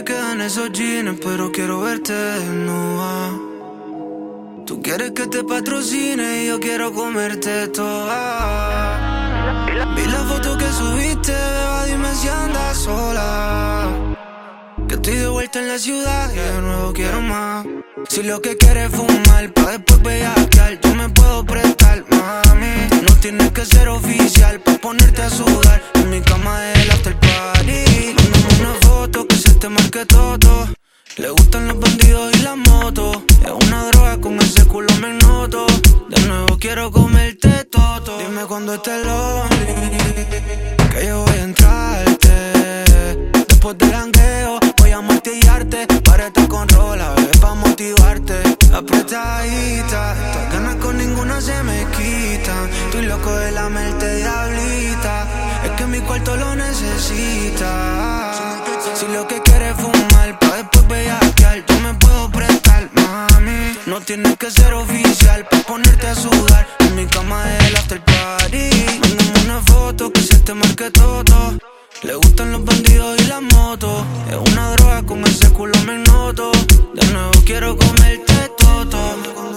quedan esos jeans, pero quiero verte desnuda. Tú quieres que te patrocine y yo quiero comerte toda. Vi la foto que subiste, beba, dime si andas sola. Que estoy de vuelta en la ciudad y de nuevo quiero más. Si lo que quieres es fumar, pa' después bellaquear, yo me puedo prestar, mami. No tienes que ser oficial pa' ponerte a sudar en mi cama del after party. Mándame una foto que se te marque todo. Le gustan los bandidos y las motos. Es una droga, con ese culo me noto. De nuevo quiero comerte todo. Dime cuando estés lonely, que yo voy a entrarte. Después del jangueo voy a martillarte. Párate con rola, bebé, pa' motivarte. Apretadita, estas ganas con ninguna se me quitan. Estoy loco de lamerte, diablita. Es que mi cuarto lo necesita. Si lo que quieres es fumar, pa' después bellaquear, yo me puedo prestar, mami. No tienes que ser oficial pa' ponerte a sudar en mi cama del after party. Mándame una foto que se te marque todo. Le gustan los bandidos y las motos. Es una droga, con ese culo me noto. De nuevo quiero comerte todo.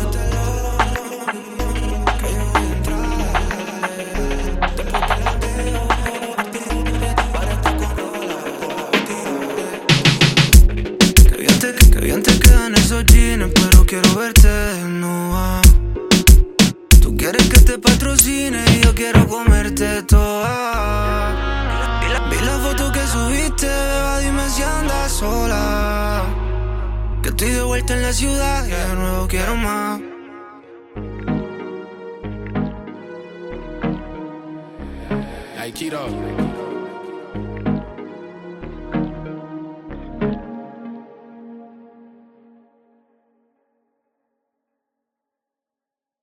Que bien te quedan esos jeans, pero quiero verte desnuda. Tú quieres que te patrocine y yo quiero comerte toda. Vi la foto que subiste, beba, dime si andas sola. Que estoy de vuelta en la ciudad y de nuevo quiero más. Hey, Keto.